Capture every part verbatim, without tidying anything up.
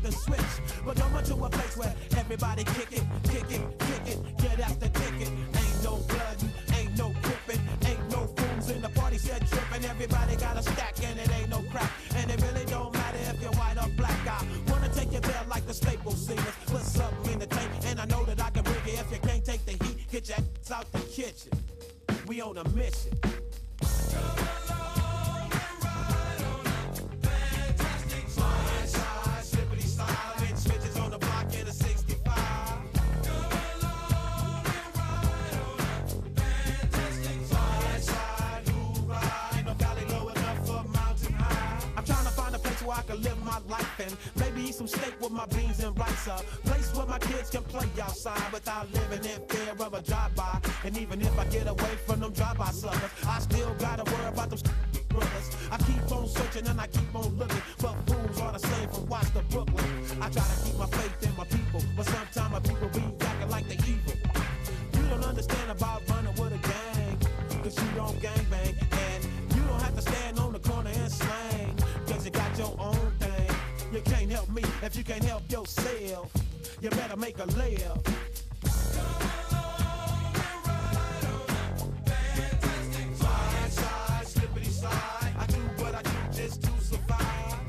and switch. But over to a place where everybody kick it, kick it, kick it, get after ticket. Ain't no bloodin', ain't no gripping, ain't no fools in the party said tripping. Everybody got a stack and it ain't no crack. And it really don't matter if you're white or black. I wanna take you there like the Staples singers. Put something in the tank and I know that I can bring it. If you can't take the heat, get your ass out the kitchen. We on a mission. I can live my life and maybe eat some steak with my beans and rice. A place where my kids can play outside without living in fear of a drive-by. And even if I get away from them drive-by suckers, I still gotta worry about them brothers. I keep on searching and I keep on looking for fools all the same from Watts to Brooklyn. I try to keep my faith in my people, but sometimes my people be acting like they evil. You don't understand about running with a gang, cause you don't gangbang. And you don't have to stand on the corner and slang, cause you got your own thing. You can't help me if you can't help yourself. You better make a layup. Slide, slide, slippity slide. I do what I do just to survive.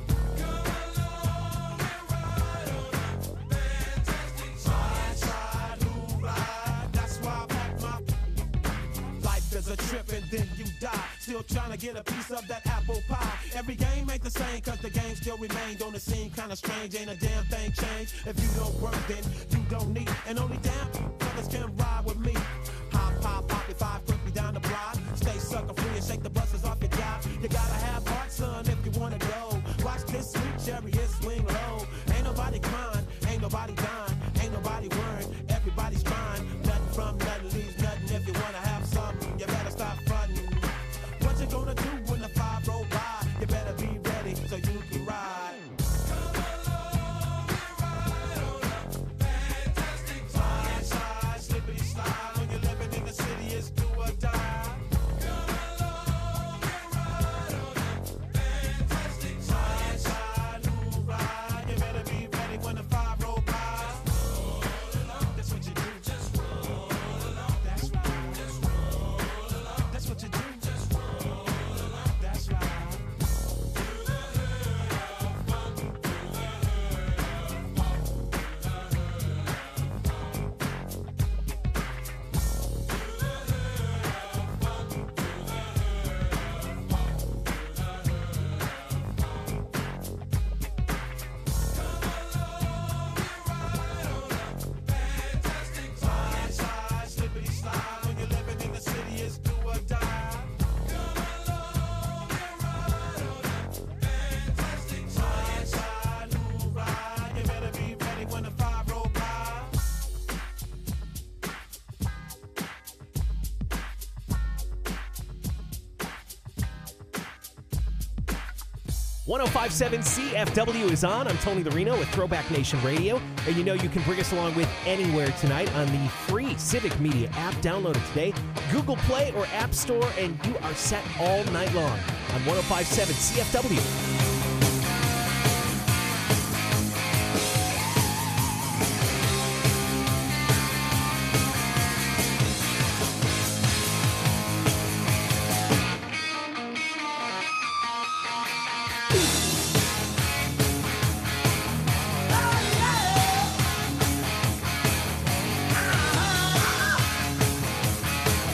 A trip and then you die. Still trying to get a piece of that apple pie. Every game ain't the same cause the game still remain. Don't it seem kinda strange? Ain't a damn thing changed. If you don't work then you don't need. And only damn brothers can ride with me. Hop, hop, hop, if I quickly down the block. Stay sucker free and shake the buses off your job. You gotta have heart, son, if you wanna go. Watch this sweet chariot swing low. Ain't nobody crying, ain't nobody dying, ain't nobody worrying. Everybody's trying. Nothing from nothing leaves nothing. If you wanna have something, you better stop fronting. What you gonna do when the five roll by? You better be ready so you can ride. Come along and ride on a fantastic slide, slide, slippity slide. When you're living in the city, it's do or die. Come along and ride on a fantastic slide, slide, new ride. You better be ready when the five roll by. Roll along, that's what you do. Just roll along, that's right. Just roll along, that's what you do. Just roll along, that's right. Slide, slide, slippity slide. When you're living in the city, it's do or die. Come along and ride on a fantastic slide, slide, new ride. You better be ready when the five roll by. one oh five point seven C F W is on. I'm Tony Lorino with Throwback Nation Radio. And you know you can bring us along with anywhere tonight on the free Civic Media app. Download it today, Google Play or App Store, and you are set all night long on one oh five point seven C F W.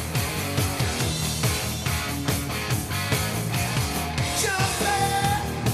Jump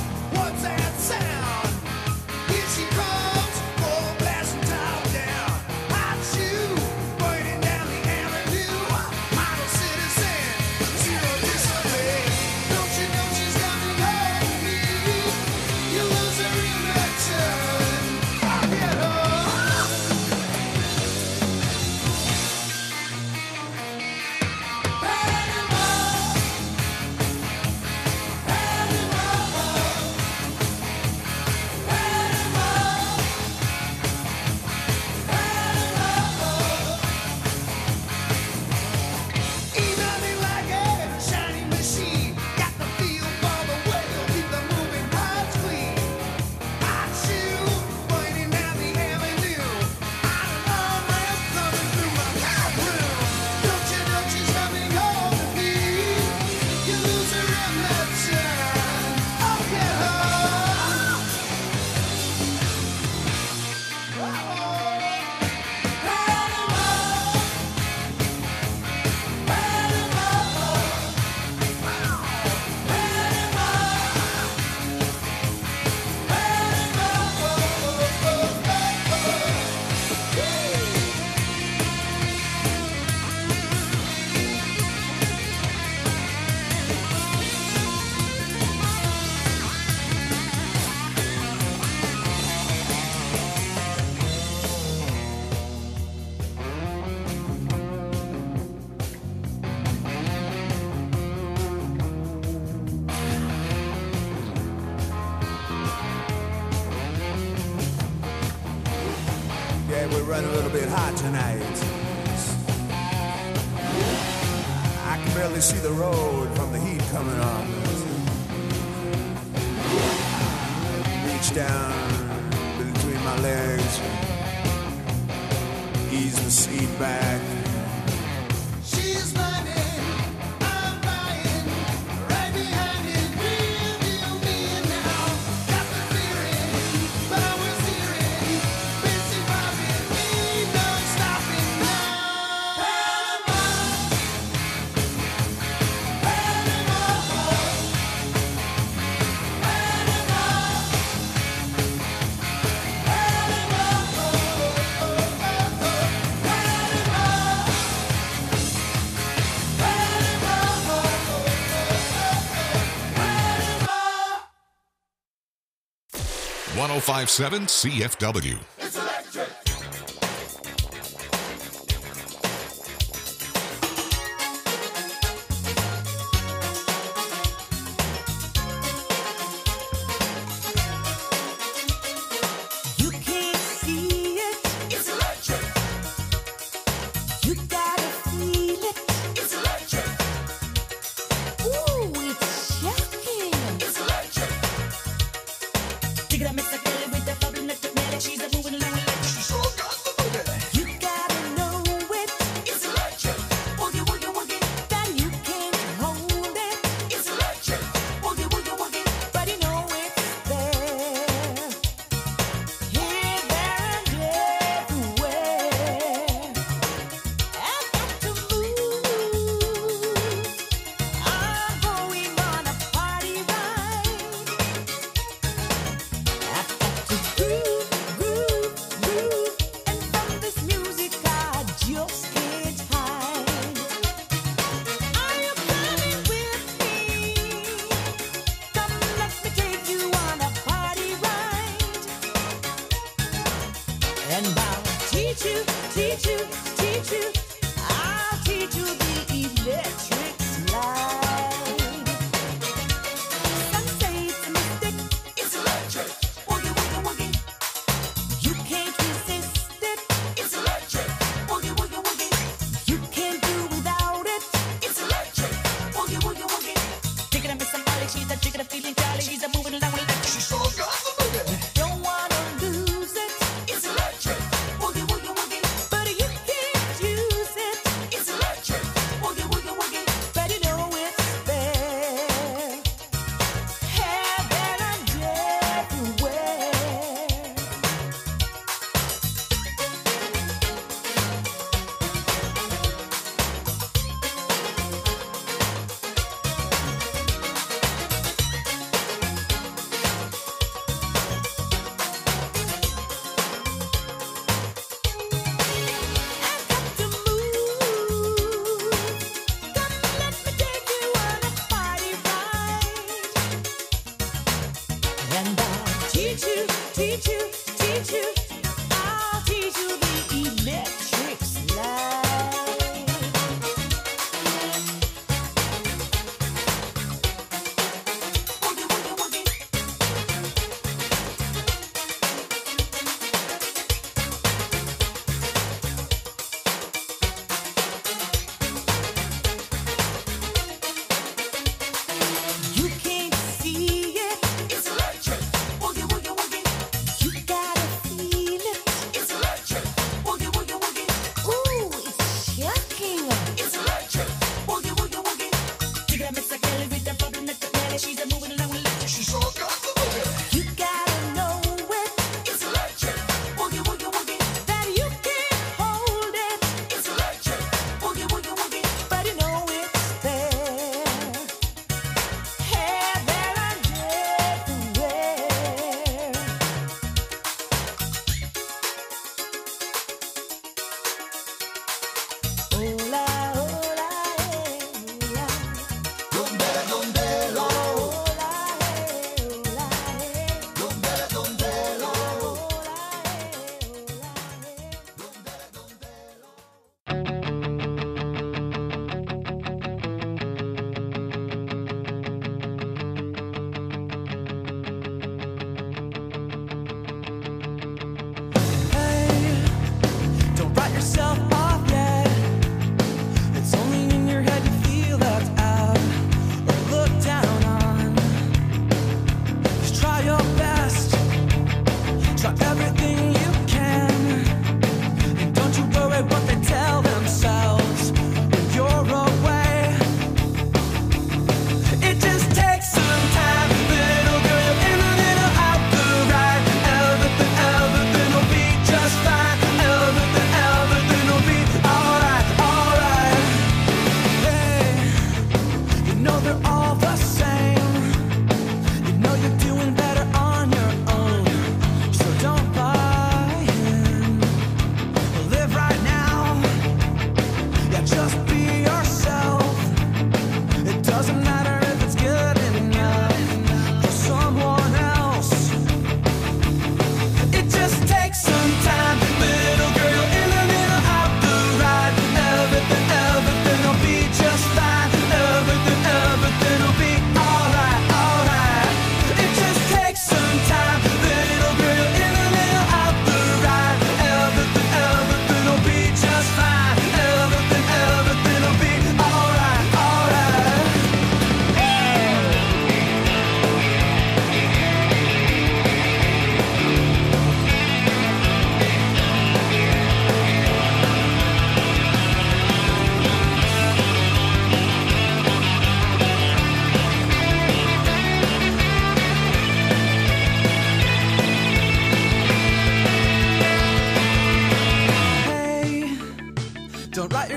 Yeah, we're running a little bit hot tonight. I can barely see the road from the heat coming on. Reach down between my legs, ease the seat back. She's running, I'm buying, right behind it, real deal me now. Got the feeling, power steering, busy robbing me, no stopping now. Panama, Panama, one oh five point seven C F W. It's electric. You can't see it. It's electric. You gotta feel it. It's electric. Ooh, it's shocking. It's electric. Dig it up, Mister Kelly with the bubble nut magic. She's a moving along electric. She sure got the boogie. You gotta know it. It's electric. Woogie, woogie, woogie. That you can't hold it. It's electric. Woogie, woogie, woogie. But you know it's there. Here, there, and everywhere. I've got to move. I'm going on a party ride. I've got to groove, groove, groove. And from this music I just can't hide. Are you coming with me? Come, let me take you on a party ride. And I'll teach you, teach you, teach you. I'll teach you the electric slide. Some say it's a mystic. It's electric. Woogie, woogie, woogie. You can't resist it. It's electric. Woogie, woogie, woogie. You can't do without it. It's electric. Woogie, woogie, woogie. Take it up, Miss Somebody. She's a chicken, a feeling jolly. She's a moving along with electric. She sure got the boogie. Don't wanna lose it, It's electric. Woogie, woogie, woogie. but you can't use it. It's electric. Woogie, woogie, woogie.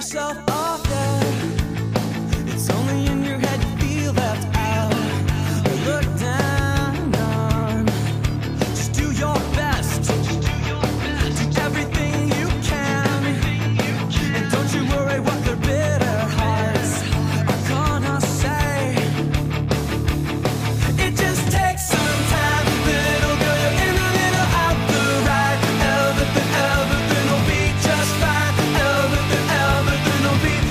yourself off yet. It's only in your head you feel left out or looked down on. Just do your best. Do everything you can. And don't you worry what their bitter hearts are gonna say. It just takes some time. Little girl, you're in a little out the right. Everything, everything will be just fine. Everything, everything will be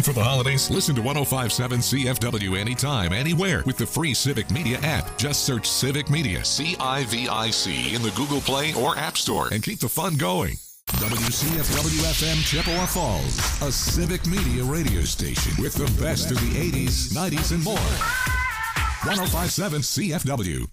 And for the holidays, listen to one oh five point seven C F W anytime, anywhere with the free Civic Media app. Just search Civic Media, C I V I C, in the Google Play or App Store and keep the fun going. W C F W F M Chippewa Falls, a Civic Media radio station with the best of the eighties, nineties, and more. one oh five point seven C F W.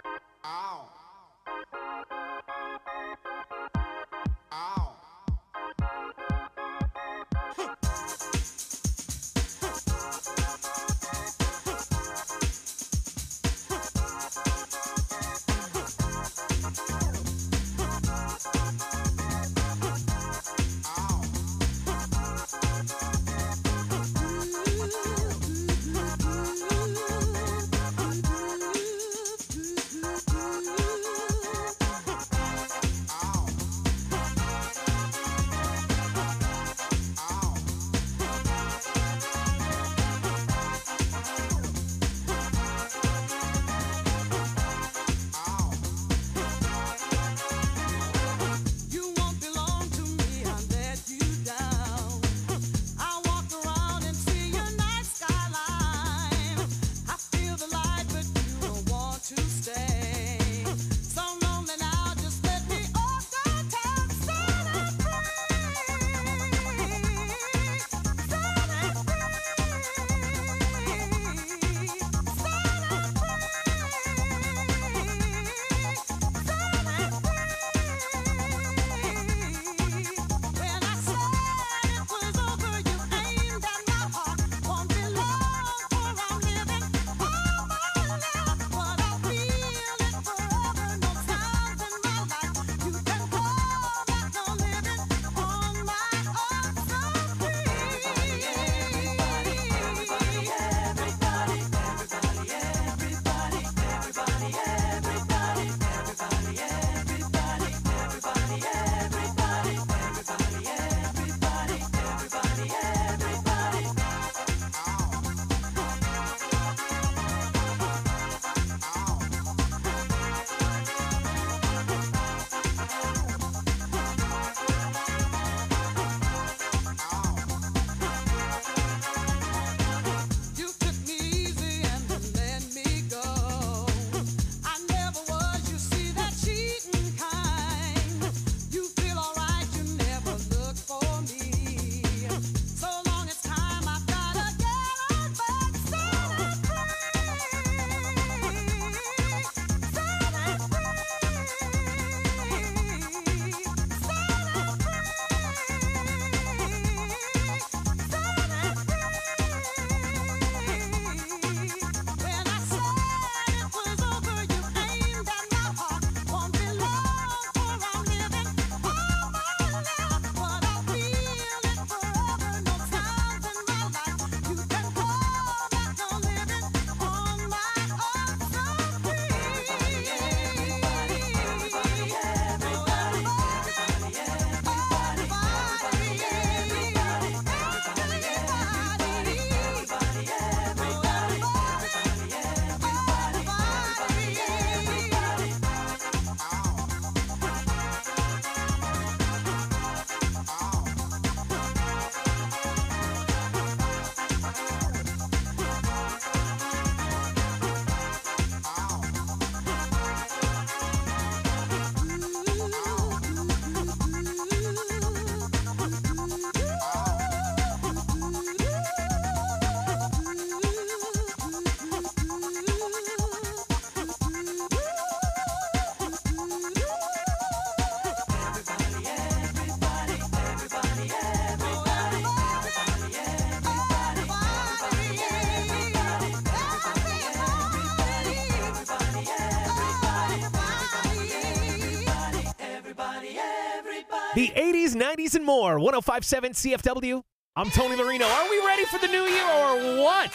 The eighties, nineties, and more. one oh five point seven C F W. I'm Tony Larino. Are we ready for the new year or what,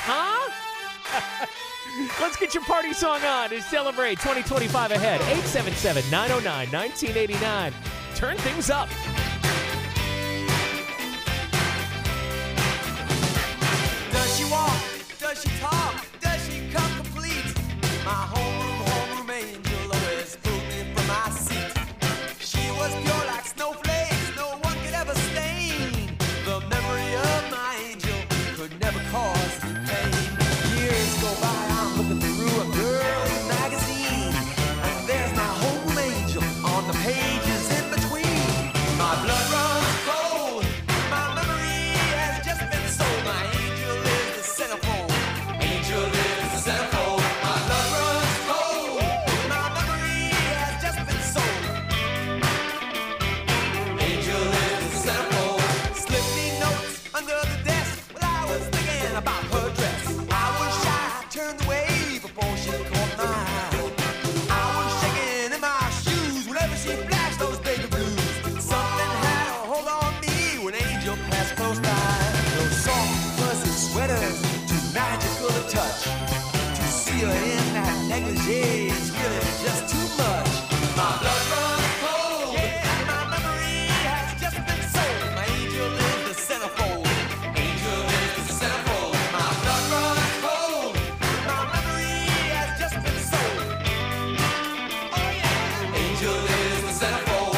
huh? Let's get your party song on to celebrate twenty twenty-five ahead. eight seven seven, nine oh nine, one nine eight nine. Turn things up. Does she walk? Does she talk? Does she come complete? My homeroom, homeroom angel always pulled me from my seat. She was pure like snowflakes, no one could ever stain the memory of my angel. you're in that negligee. It's really just too much. My blood runs cold. Yeah, my memory has just been sold. My angel is the centerfold. Angel is the centerfold. My blood runs cold. My memory has just been sold. Oh yeah. Angel is the centerfold.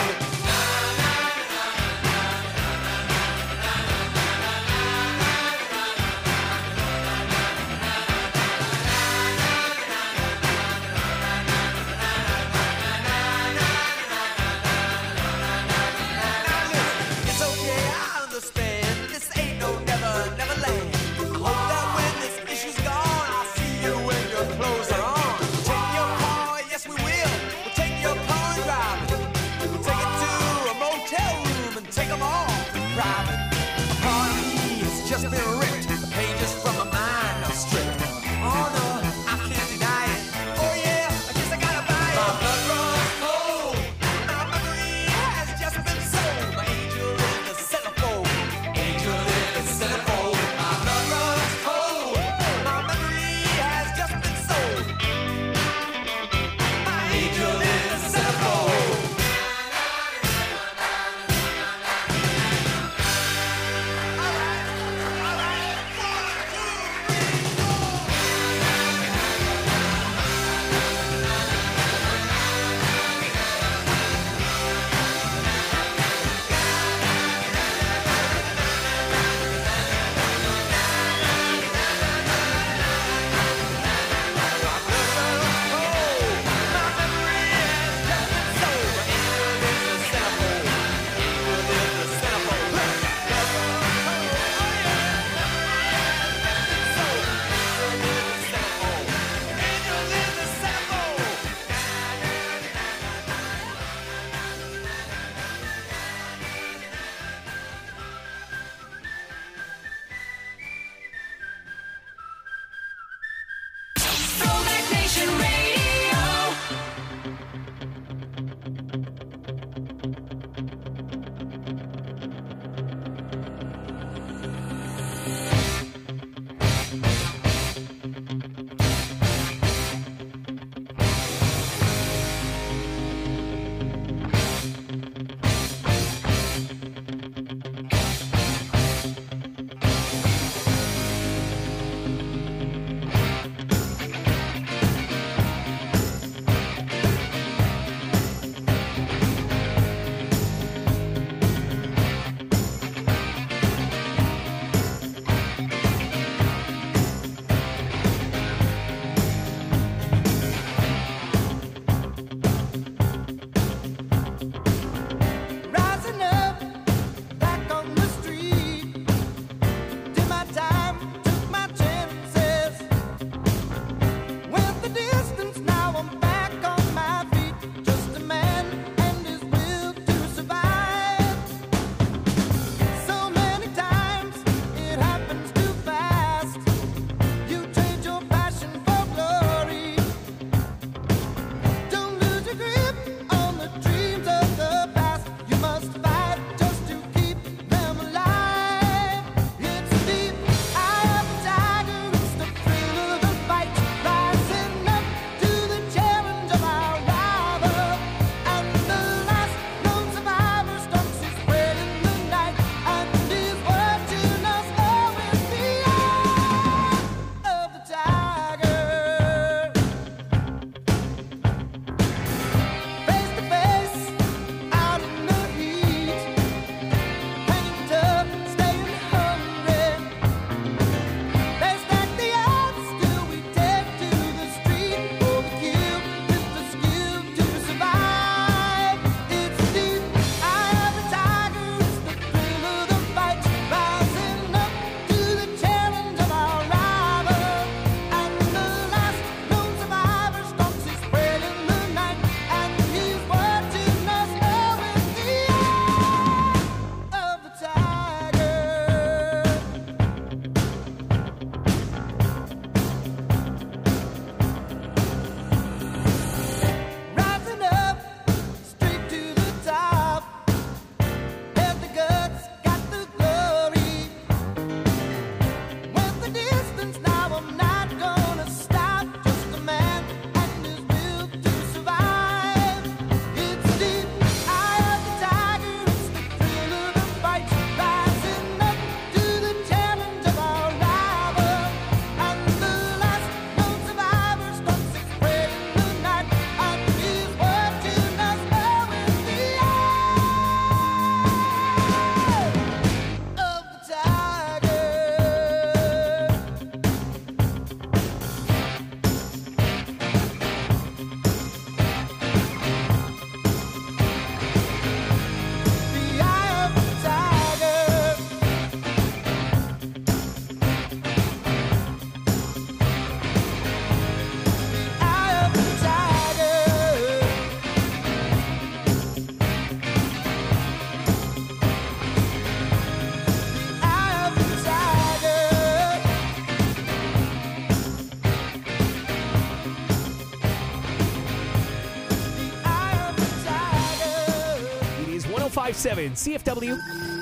five seven C F W.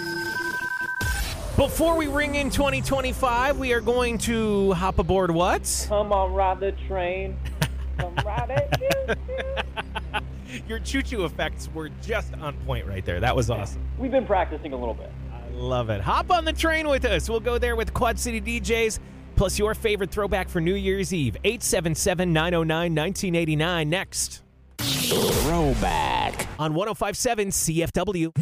Before we ring in twenty twenty-five, we are going to hop aboard what? Come on, ride the train. Come ride it. Your choo-choo effects were just on point right there. That was awesome. We've been practicing a little bit. I love it. Hop on the train with us. We'll go there with Quad City D Js, plus your favorite throwback for New Year's Eve. eight seven seven, nine oh nine, nineteen eighty-nine next. Throwback. On one oh five seven C F W.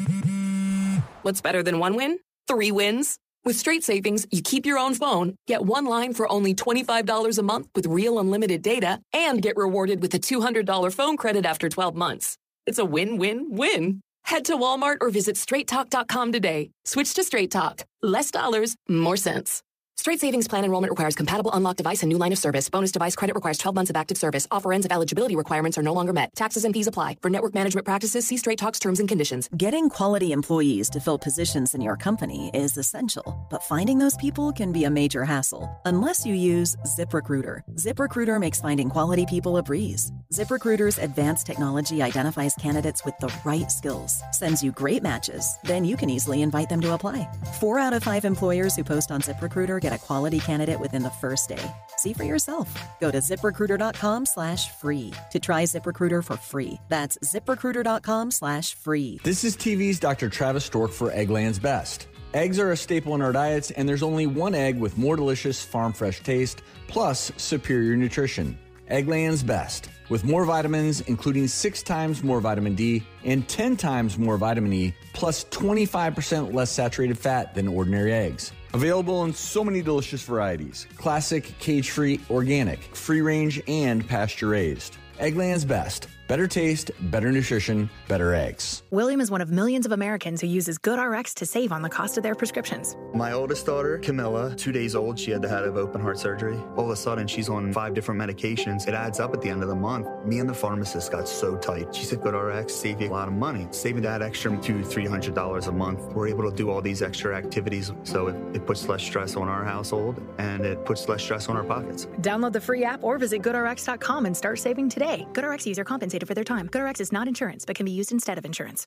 What's better than one win? Three wins. With Straight Savings, you keep your own phone, get one line for only twenty-five dollars a month with real unlimited data, and get rewarded with a two hundred dollars phone credit after twelve months. It's a win-win-win. Head to Walmart or visit straight talk dot com today. Switch to Straight Talk. Less dollars, more sense. Straight Savings Plan enrollment requires compatible unlocked device and new line of service. Bonus device credit requires twelve months of active service. Offer ends if eligibility requirements are no longer met. Taxes and fees apply. For network management practices, see Straight Talk's terms and conditions. Getting quality employees to fill positions in your company is essential, but finding those people can be a major hassle unless you use ZipRecruiter. ZipRecruiter makes finding quality people a breeze. ZipRecruiter's advanced technology identifies candidates with the right skills, sends you great matches, then you can easily invite them to apply. Four out of five employers who post on ZipRecruiter get a quality candidate within the first day. See for yourself. Go to ziprecruiter.com slash free to try ZipRecruiter for free. That's ziprecruiter.com slash free. This is T V's Doctor Travis Stork for Eggland's Best. Eggs are a staple in our diets, and there's only one egg with more delicious farm fresh taste, plus superior nutrition. Eggland's Best, with more vitamins, including six times more vitamin D and ten times more vitamin E, plus twenty-five percent less saturated fat than ordinary eggs. Available in so many delicious varieties: classic, cage-free, organic, free-range, and pasture-raised. Eggland's Best. Better taste, better nutrition, better eggs. William is one of millions of Americans who uses GoodRx to save on the cost of their prescriptions. My oldest daughter, Camilla, two days old, she had to have open heart surgery. All of a sudden, she's on five different medications. It adds up at the end of the month. Me and the pharmacist got so tight. She said, GoodRx save you a lot of money. Saving that extra two, three hundred dollars a month. We're able to do all these extra activities, so it, it puts less stress on our household, and it puts less stress on our pockets. Download the free app or visit good R X dot com and start saving today. GoodRx user compensated for their time. GoodRx is not insurance, but can be used instead of insurance.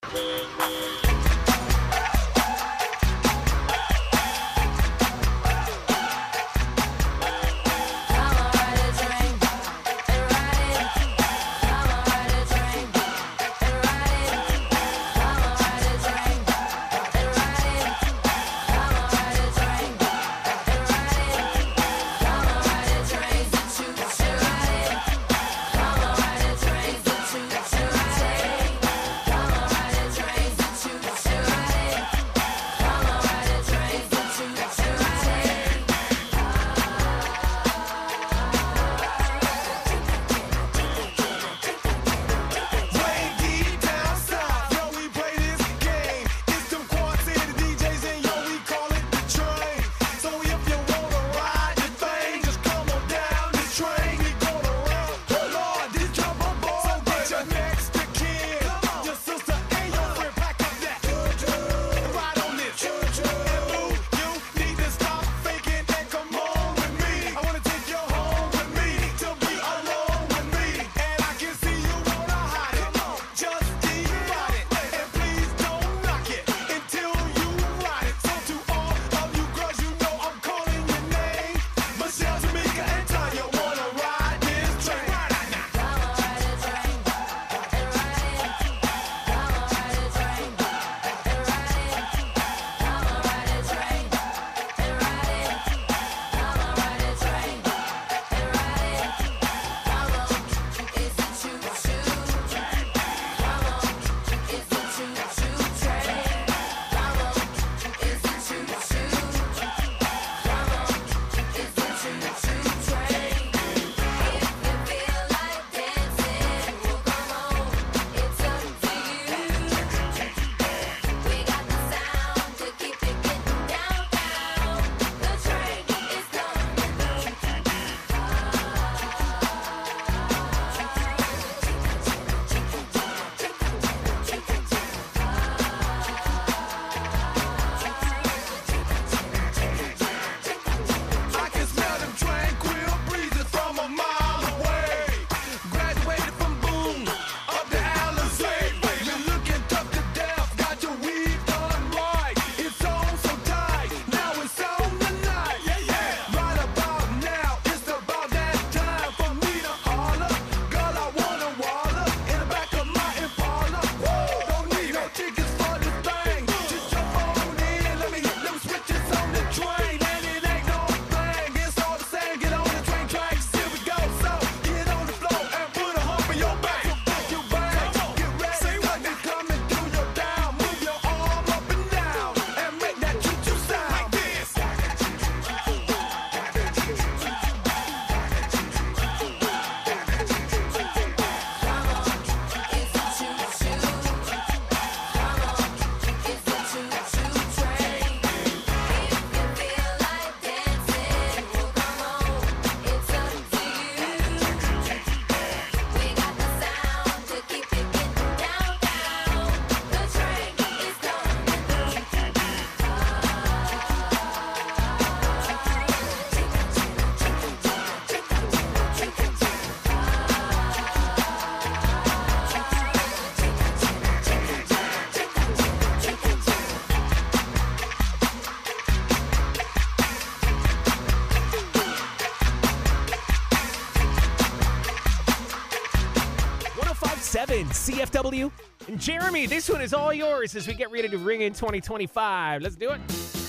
seven C F W. And Jeremy, this one is all yours as we get ready to ring in twenty twenty-five. Let's do it.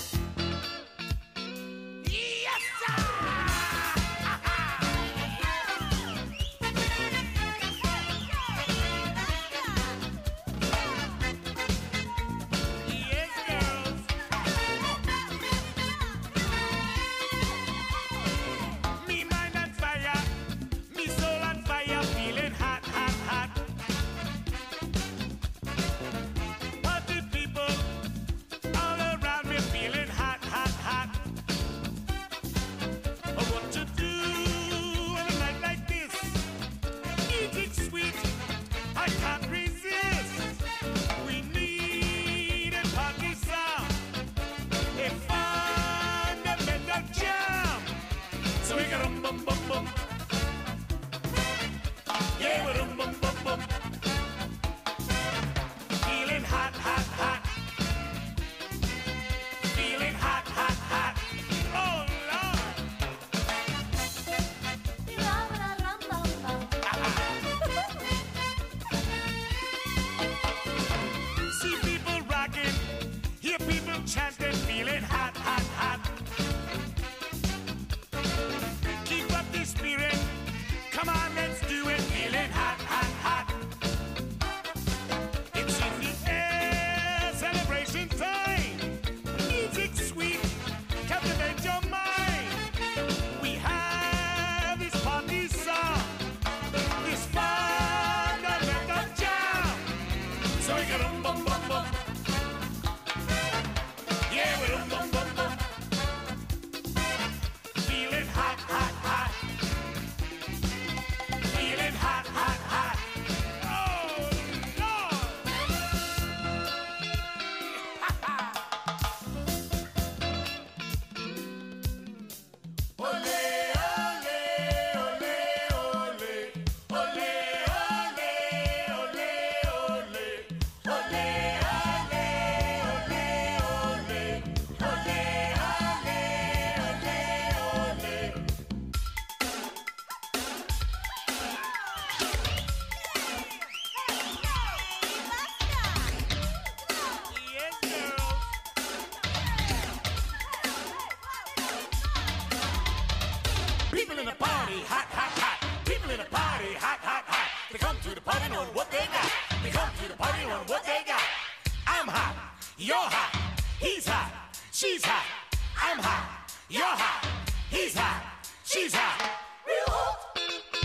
People in the party, hot, hot, hot. People in the party, hot, hot, hot. They come to the party on what they got. They come to the party on what they got. I'm hot, you're hot, he's hot, she's hot. I'm hot, you're hot, he's hot, she's hot. Real hot,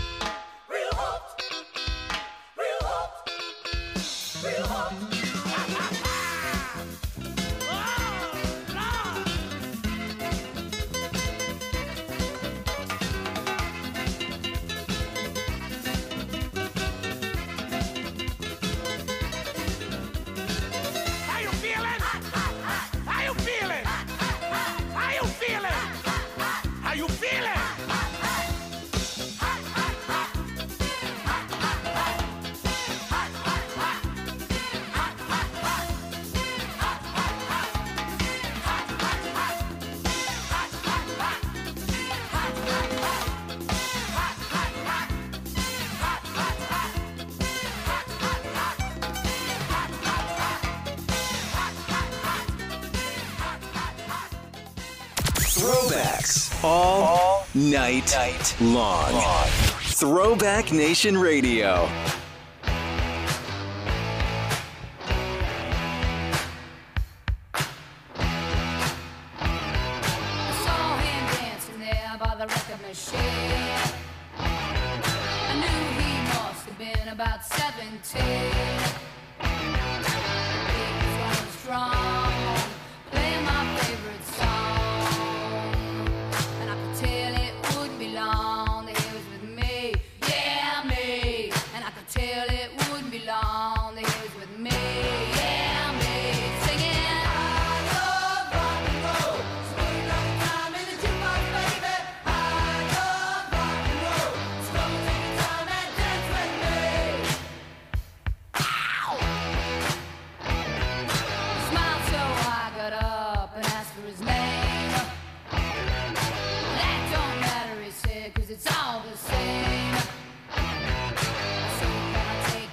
real hot, real hot, real hot. Throwbacks all, all night, night long. long. Throwback Nation Radio. I saw him dancing there by the record machine. I knew he must have been about seventeen. He was going strong, playing my favorite song. And I could tell it wouldn't be long that he was with me, yeah, me. And I could tell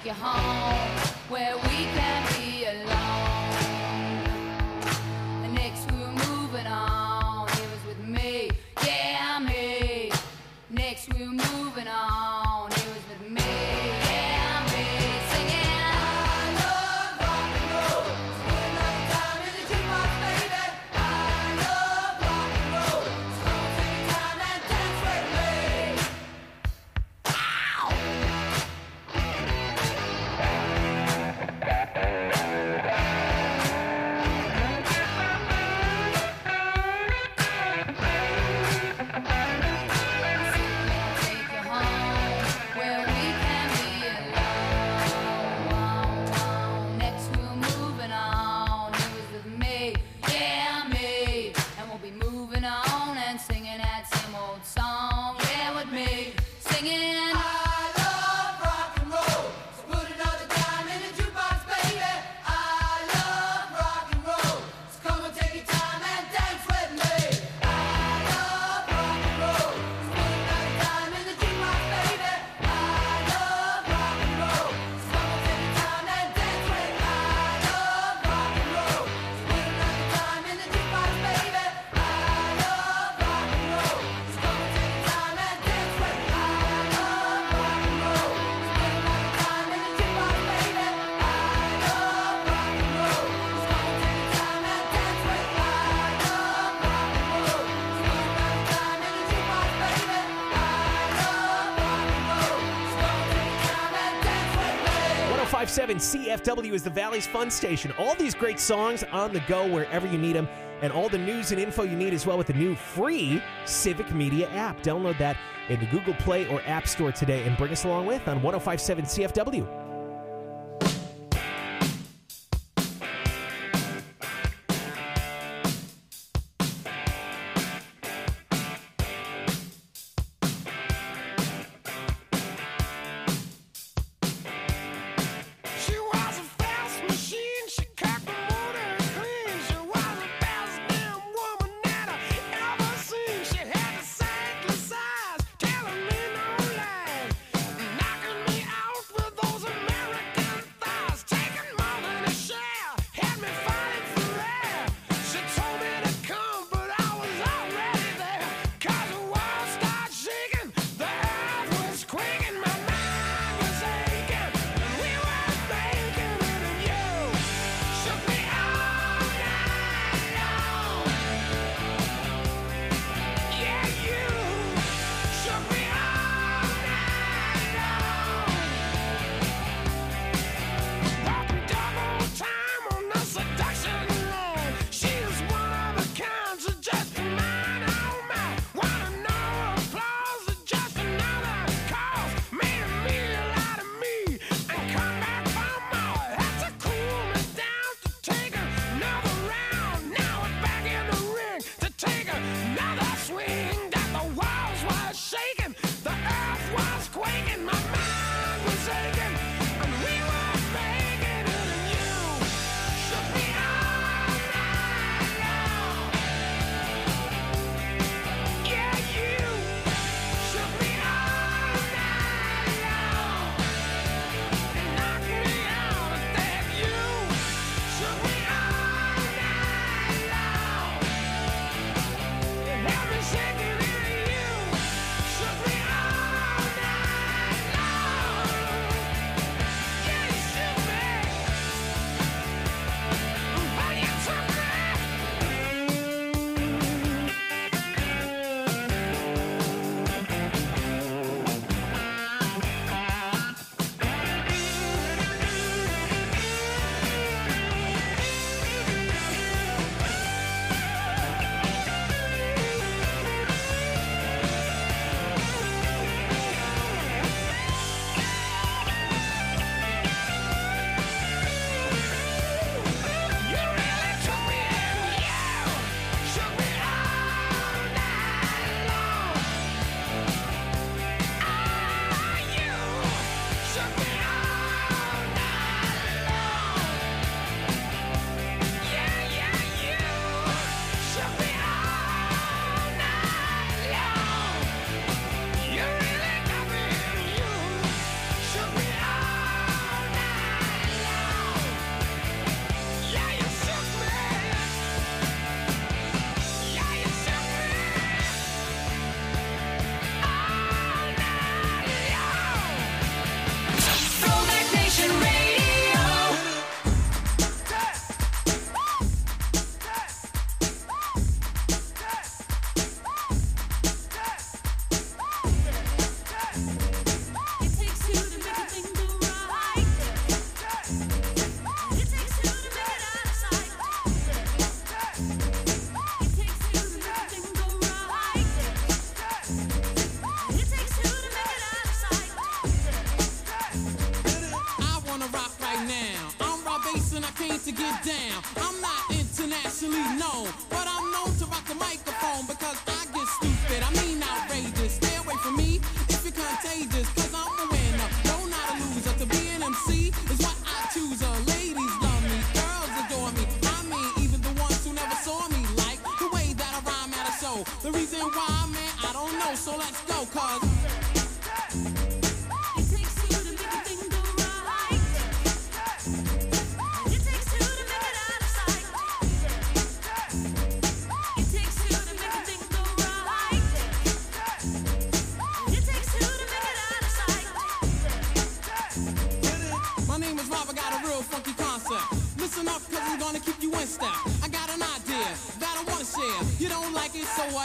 you home where we can be alone. The next we're moving on. It was with me, yeah, me. Next we're moving on. It was with me, yeah, me. Singing, I love rock and roll. Spend another time in the jukebox, baby. I love rock and roll. So take your time and dance with me. Ow! one oh five point seven C F W is the Valley's Fun Station. All these great songs on the go wherever you need them, and all the news and info you need as well with the new free Civic Media app. Download that in the Google Play or App Store today and bring us along with on one oh five point seven C F W. She was a fast machine, she cocked the motor clean. She was the best damn woman that I ever seen. She had the saintly size, telling me no lies, knocking me out with those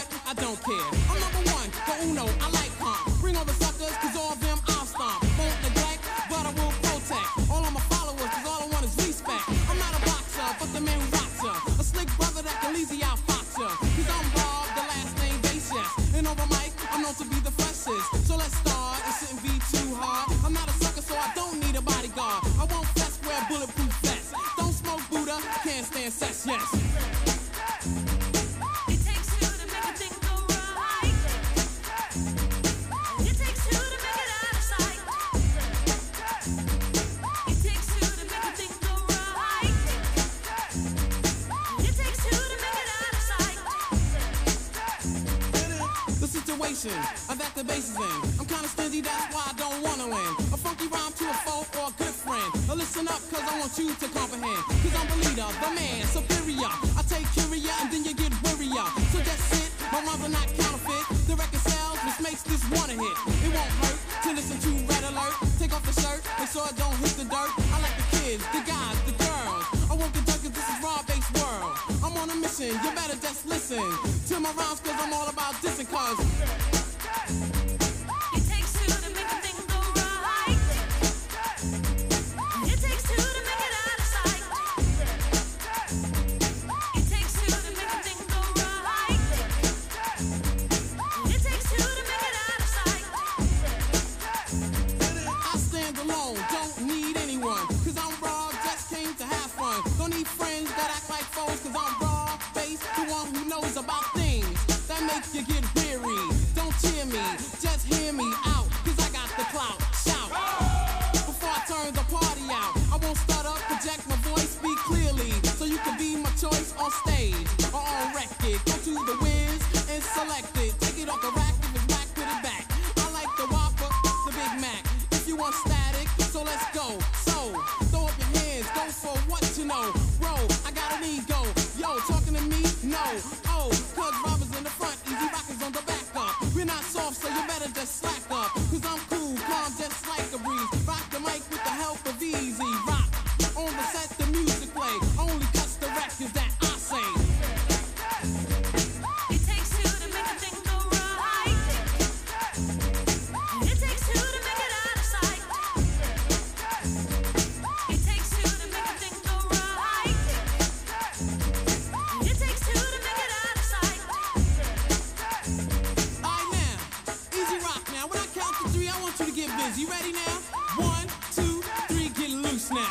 what? I don't care. I'm number one, the uno, I like calm. Bring all the suckers, cause all of them I'll stomp. Won't neglect, but I will protect. All of my followers, cause all I want is respect. I'm not a boxer, but the man who rocks ya. A slick brother that can easy out fox ya. Cause I'm Rob, the last name base, yes. And over mic, I'm known to be the freshest. So let's start, it shouldn't be too hard. I'm not a sucker, so I don't need a bodyguard. I won't fess, wear bulletproof vests. Don't smoke Buddha, can't stand sex, yes. Of that the bass is in. I'm kinda stingy, that's why I don't wanna win. A funky rhyme to a foe or a good friend. Now listen up, cause I want you to comprehend. Cause I'm the leader, the man, superior. I take curia and then you get wearier. So just sit, my rhymes are not counterfeit. The record sells, which makes this one a hit. It won't hurt to listen to Red Alert. Take off the shirt, make sure it don't hit the dirt. I like the kids, the guys, the girls. I won't get done cause this is raw-based world. I'm on a mission, you better just listen to my rhymes cause I'm all about dissing cause you get weary. Don't cheer me, just hear me out, cause I got the clout. Shout. Before I turn the party out, I won't start up, project my voice, speak clearly, so you can be my choice on stage or on record. Go to the whiz and select it. Take it off the rack, if it's whack, put it back. I like the Whopper, the Big Mac. If you want static, so let's go. So, throw up your hands, go for what you know. Bro, I got an ego. Yo, talking to me? No. Oh, cause robbers in the front, easy rockers on the back up. We're not soft, so you better just slack up. Cause I'm cool, calm, just like a breeze. Rock the mic with the help of Easy Rock. On the set, the music play. Only cuts the records that I say. It takes two to make a thing go right. It takes two to make it out of sight. It takes two to make a thing go right. It takes two to make it out of sight. Alright now, Easy Rock now. When I count to three, I want you to get busy. You ready now? One, two, three, get loose now.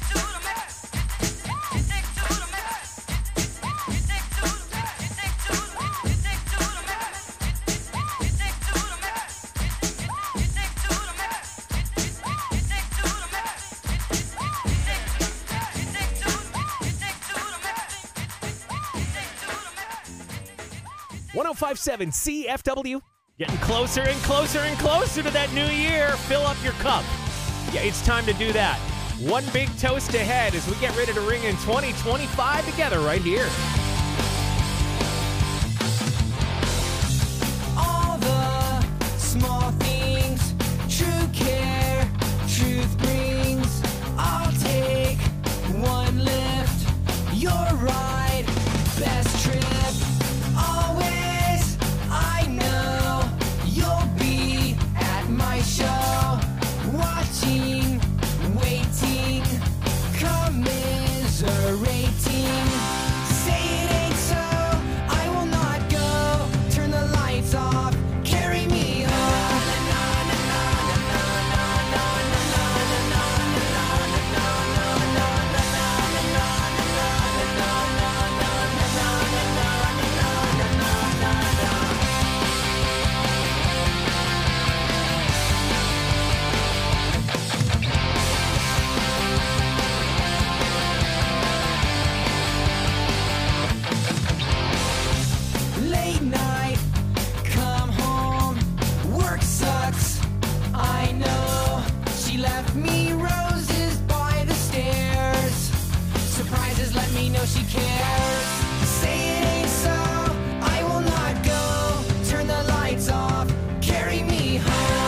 one oh five point seven C F W. Getting closer and closer and closer to that new year. Fill up your cup. Yeah, it's time to do that. One big toast ahead as we get ready to ring in twenty twenty-five together right here. All the small things, true care, truth brings. I'll take one lift, your ride, best trip. Always, I know you'll be at my show, watching, waiting, commiserating. Say it ain't so, I will not go. Turn the lights off, carry me home. Late night, come home, work sucks, I know. She left me roses by the stairs. Surprises let me know she cares. Say it ain't so, I will not go. Turn the lights off, carry me home.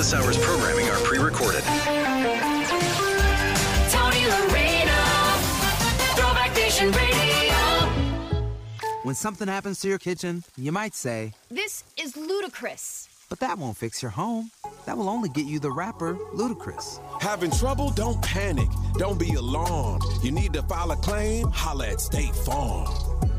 this hour's programming are pre-recorded. Tony Lorena, Throwback Nation Radio. When something happens to your kitchen, you might say, "This is ludicrous." but that won't fix your home. That will only get you the rapper, Ludacris. Having trouble? Don't panic. Don't be alarmed. You need to file a claim? Holla at State Farm.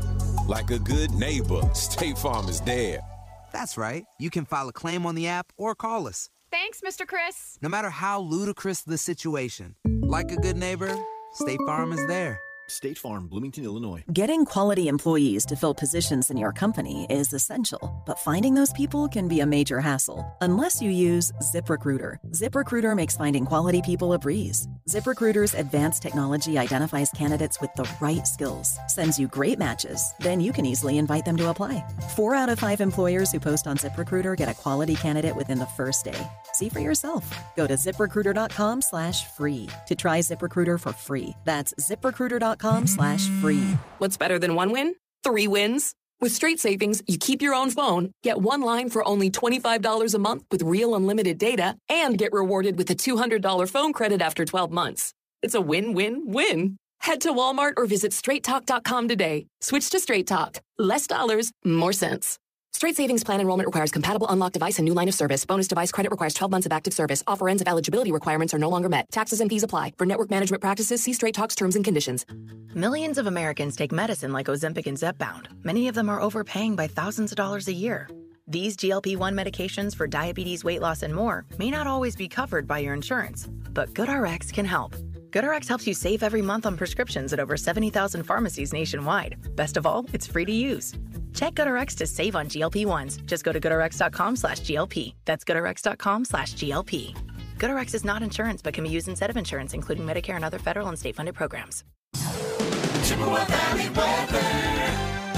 Like a good neighbor, State Farm is there. That's right. You can file a claim on the app or call us. Thanks, Mister Chris. No matter how ludicrous the situation, like a good neighbor, State Farm is there. State Farm, Bloomington, Illinois. Getting quality employees to fill positions in your company is essential, but finding those people can be a major hassle unless you use ZipRecruiter. ZipRecruiter makes finding quality people a breeze. ZipRecruiter's advanced technology identifies candidates with the right skills, sends you great matches, then you can easily invite them to apply. Four out of five employers who post on ZipRecruiter get a quality candidate within the first day. See for yourself. Go to ZipRecruiter.com slash free to try ZipRecruiter for free. That's ZipRecruiter.com slash free. What's better than one win? Three wins. With Straight Savings, you keep your own phone, get one line for only twenty-five dollars a month with real unlimited data, and get rewarded with a two hundred dollars phone credit after twelve months. It's a win-win-win. Head to Walmart or visit straight talk dot com today. Switch to Straight Talk. Less dollars, more sense. Straight Savings Plan enrollment requires compatible unlocked device and new line of service. Bonus device credit requires twelve months of active service. Offer ends if eligibility requirements are no longer met. Taxes and fees apply. For network management practices, see Straight Talk's terms and conditions. Millions of Americans take medicine like Ozempic and Zepbound. Many of them are overpaying by thousands of dollars a year. These G L P one medications for diabetes, weight loss, and more may not always be covered by your insurance, but GoodRx can help. GoodRx helps you save every month on prescriptions at over seventy thousand pharmacies nationwide. Best of all, it's free to use. Check GoodRx to save on G L P ones. Just go to GoodRx.com slash GLP. That's GoodRx.com slash GLP. GoodRx is not insurance, but can be used instead of insurance, including Medicare and other federal and state-funded programs. Chippewa Valley weather.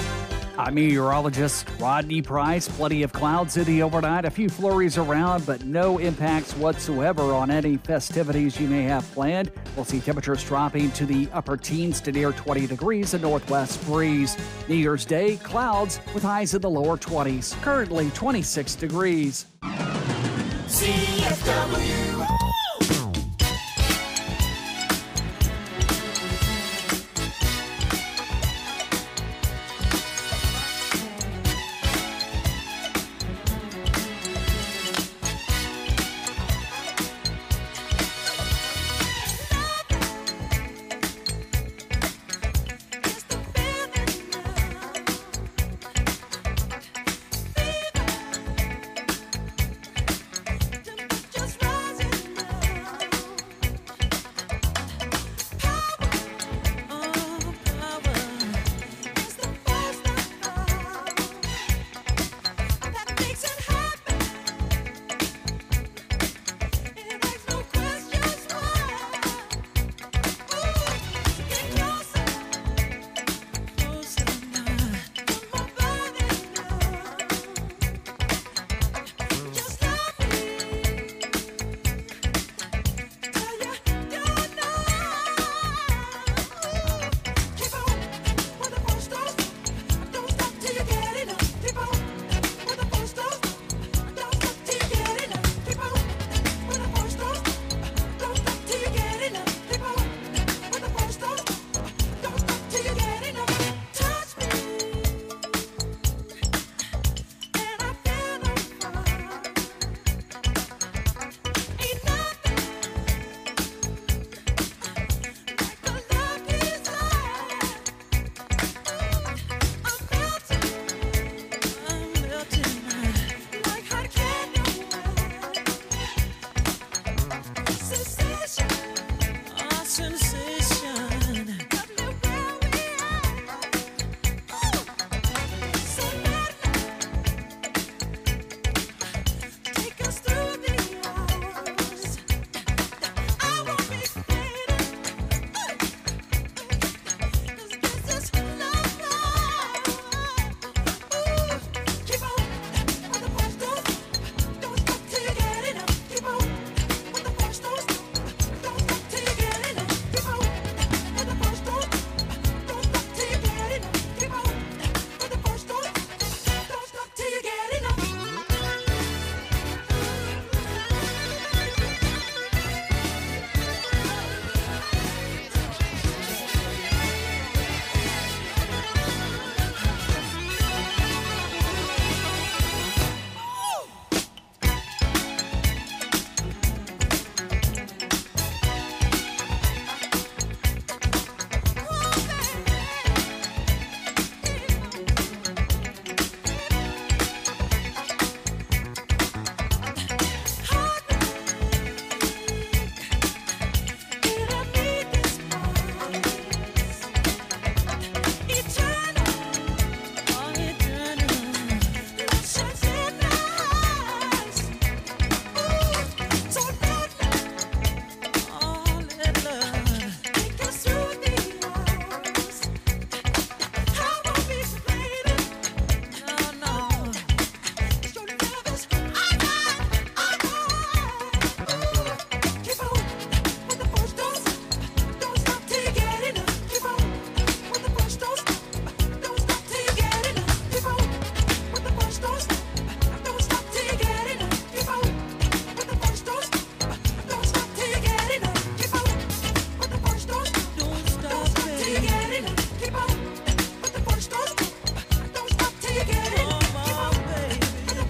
I'm meteorologist Rodney Price. Plenty of clouds in the overnight, a few flurries around, but no impacts whatsoever on any festivities you may have planned. We'll see temperatures dropping to the upper teens to near twenty degrees, a northwest breeze. New Year's Day, clouds with highs in the lower twenties. Currently twenty-six degrees. C F W.